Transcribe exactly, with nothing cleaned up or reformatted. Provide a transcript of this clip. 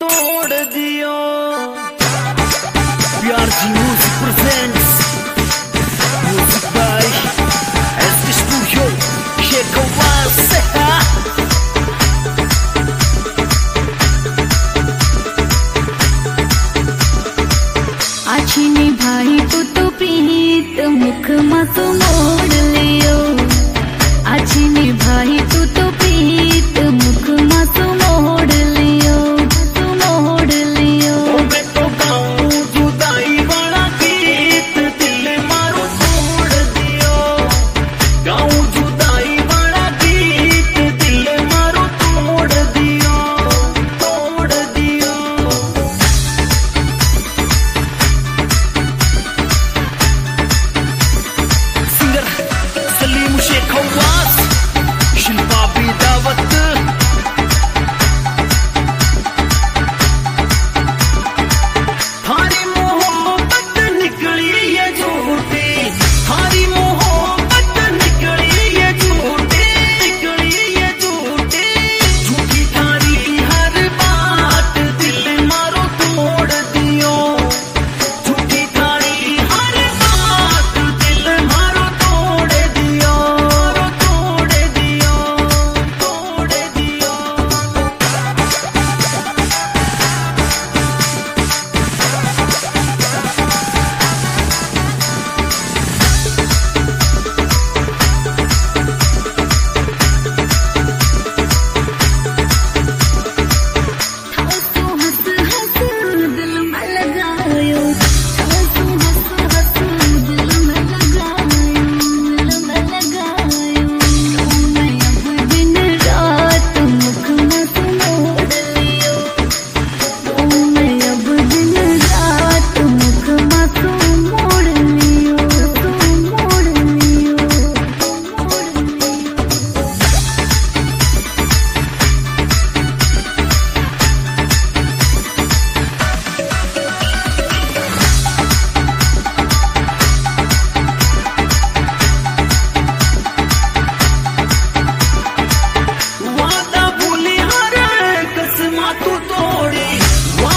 तोड़ दियो। Pyar ji music presents, music by SK studio Shekhawas. आछी निभाई तू तो प्रीत मुख मासो मोड़ लियो। आछी निभाई तू तो प्रीत मुख मासो मोड़ लियो, तू मोड़ लियो। मैं तो गाऊं जुदाई वाला गीत, दिल मारो तोड़ दियो। गाऊं जुदाई वाला गीत, दिल मारो तोड़ दियो, तोड़ दियो। सिंगर सलीम शेखवास, शिल्पा भी दावत। थारी मोहब्बत निकली ये झूठी, थारी मोहब्बत निकली ये झूठी, निकली ये झूठी। झूठी थारी हर बात, दिल मारो तोड़ दियो। झूठी थारी हर बात, दिल मारो तोड़ दियो, तोड़ दियो, तोड़ दियो। हंसू हंस हंस दिल में लगायो, हंसू हंस हंस दिल में लगायो, दिल में लगायो। मैं अब दिन रात मुख मासो मोड़ लियो। मैं अब दिन रात मुख मासो मोड़ लियो, तू मोड़ लियो, मोड़ लियो। वादा भूली हर कसमा तू तोड़ी।